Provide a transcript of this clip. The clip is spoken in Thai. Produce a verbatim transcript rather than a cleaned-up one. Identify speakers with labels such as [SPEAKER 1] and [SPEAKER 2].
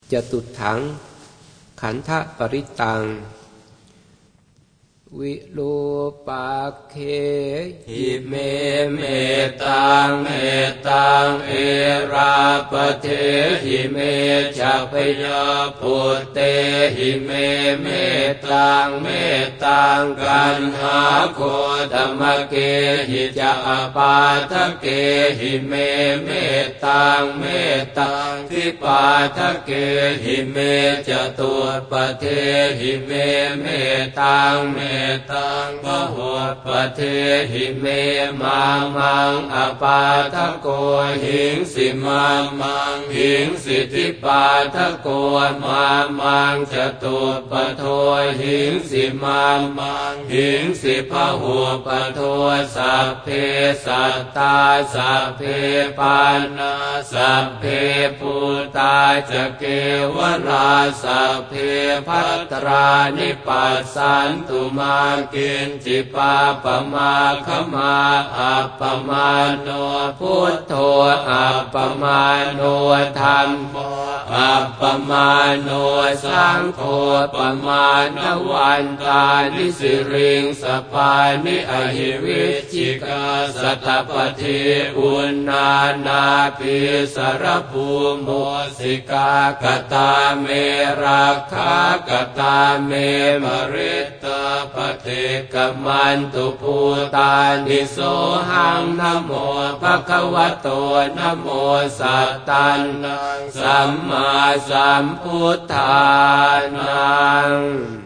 [SPEAKER 1] จตุถังขันธปริตังวิรูปักเขหิเมเมตังเมตังเอราปเทหิเมจักพยาปุตเตหิเมเมตังเมตังกันหาโคตมะเกหิจะอปาทะเกหิเมเมตังเมตังทิปาทะเกหิเมจตุปเทหิเมเมตังเมตังพหุปเทหิเมมามังอปาทะโกหิงสิมามังหิงสิทิปาทะโกมามังจตุปโทหิงสิมามังหิงสิพหุปโทสัพเพสัตตาสัพเพปานาสัพเพปุตตาจะเกวราสัพเพภัตรานิปัสสันตุมากินจิปาปมาขมาอัปปมาโนพุทโธอัปปมาโนธัมโมอัปปมาโนสังโฆปมาณวันตานิสิริงสปานิอหิวิจิกาสัตตปฏิอุณนานาปิสรภูโมสิกากตาเมราคากตาเมมริตาปฏิกัมมันตุภูตานิโสหังนะโมภะคะวะโตนะโมสัตตันนังสัมมาสัมพุทธานัง